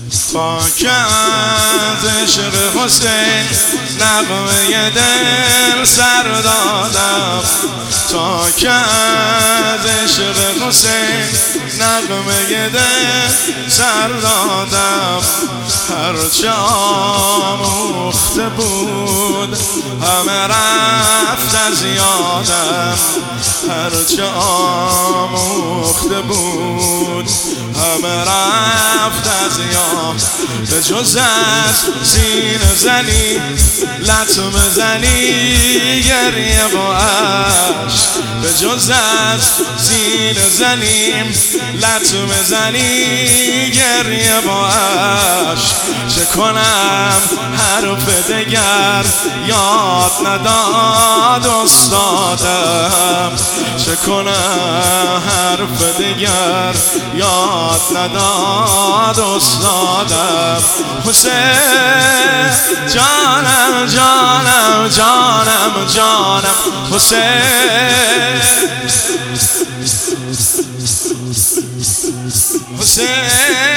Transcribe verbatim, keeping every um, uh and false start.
تا که از عشق حسین نغمه دل سر دادم، تا که از عشق حسین نغمه دل سر دادم. هرچه آموخته بود همه رفت از یادم، هرچه آموخته بود همه رفت از یادم. به جز از سینه زنی لطمه زنی گریه و عشق، به جز از سینه زنیم لطمه زنی گریه و عشق. چه کنم حرف دگر یاد نداد استادم، چه کنم حرف دگر یاد نداد استادم. حسین جانم جانم جانم جانم حسین، حسین